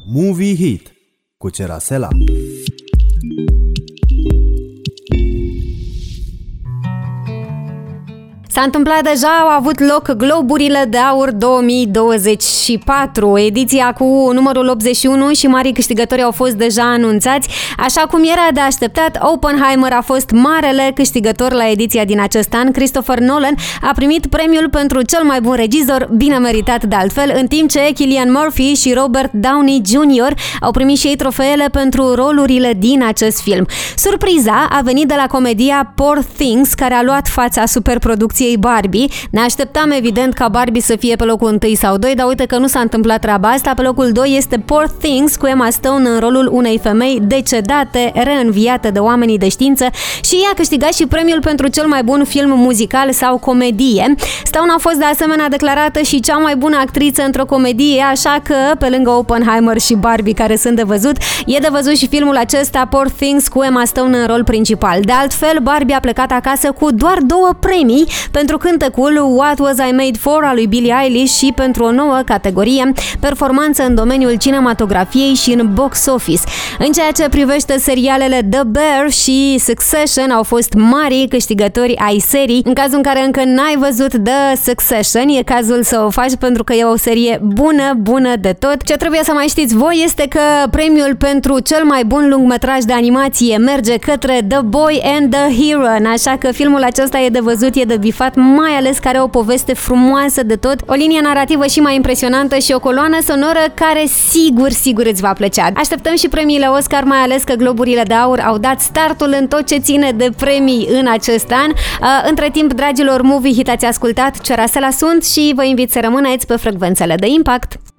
Movie Hit cu Cerasela. S-a întâmplat deja, au avut loc Globurile de Aur 2024, ediția cu numărul 81 și marii câștigători au fost deja anunțați. Așa cum era de așteptat, Oppenheimer a fost marele câștigător la ediția din acest an. Christopher Nolan a primit premiul pentru cel mai bun regizor, bine meritat de altfel, în timp ce Cillian Murphy și Robert Downey Jr. au primit și ei trofeele pentru rolurile din acest film. Surpriza a venit de la comedia Poor Things, care a luat fața superproducției Barbie. Ne așteptam evident ca Barbie să fie pe locul 1 sau 2, dar uite că nu s-a întâmplat treaba asta. Pe locul 2 este Poor Things cu Emma Stone în rolul unei femei decedate, reînviate de oamenii de știință, și ea a câștigat și premiul pentru cel mai bun film muzical sau comedie. Stone a fost de asemenea declarată și cea mai bună actriță într-o comedie, așa că pe lângă Oppenheimer și Barbie, care sunt de văzut, e de văzut și filmul acesta Poor Things cu Emma Stone în rol principal. De altfel, Barbie a plecat acasă cu doar 2 premii, pentru cântecul What Was I Made For al lui Billie Eilish și pentru o nouă categorie, performanță în domeniul cinematografiei și în box office. În ceea ce privește serialele The Bear și Succession, au fost mari câștigători ai serii. În cazul în care încă n-ai văzut The Succession, e cazul să o faci, pentru că e o serie bună de tot. Ce trebuie să mai știți voi este că premiul pentru cel mai bun lungmetraj de animație merge către The Boy and the Heron, așa că filmul acesta e de văzut, e de bifat, mai ales că are o poveste frumoasă de tot, o linie narrativă și mai impresionantă și o coloană sonoră care sigur îți va plăcea. Așteptăm și premiile Oscar, mai ales că Globurile de Aur au dat startul în tot ce ține de premii în acest an. Între timp, dragilor, Movie Hit ați ascultat, Cerasela sunt și vă invit să rămâneți pe frecvențele de Impact.